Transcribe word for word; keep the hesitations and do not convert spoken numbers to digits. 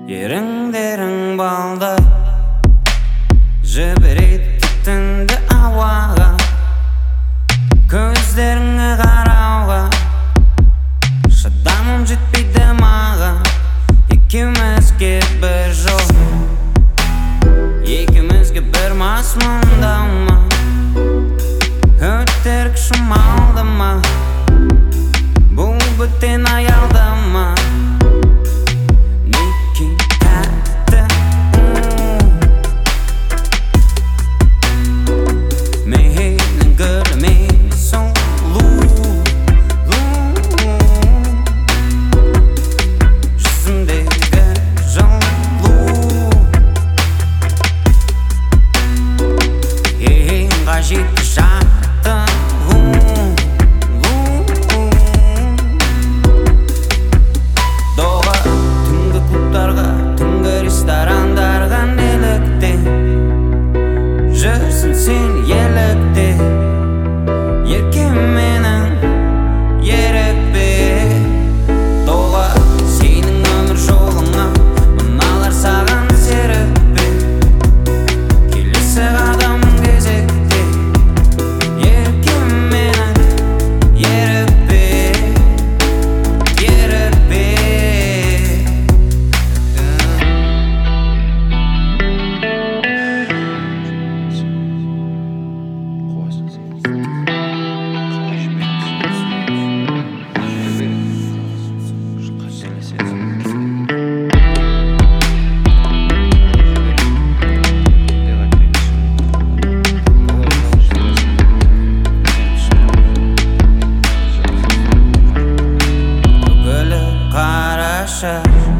Еріңдерің балдай жібереді түнді ауаға, көздеріңе қарауға шыдамым жетпейді маған. Екеумізге бір жол, екеумізге бір мазмұндама, өтер күшім алдыма, бұл бөтен аялдама. Неге тәтті менің гүліме сұлу, жүзімдегі жылу, ең қажетті жаттығу. Доға түнгі клубтарға, түнгі ресторандарға неліктен жүрсің сен елікте? Еркем менің ерікпе. Доға сенің өмір жолыңа мыналар саған серіппе. Келесі қадам кезекте. Еркем менің ерікпе, ерікпе. Гүлі қарашы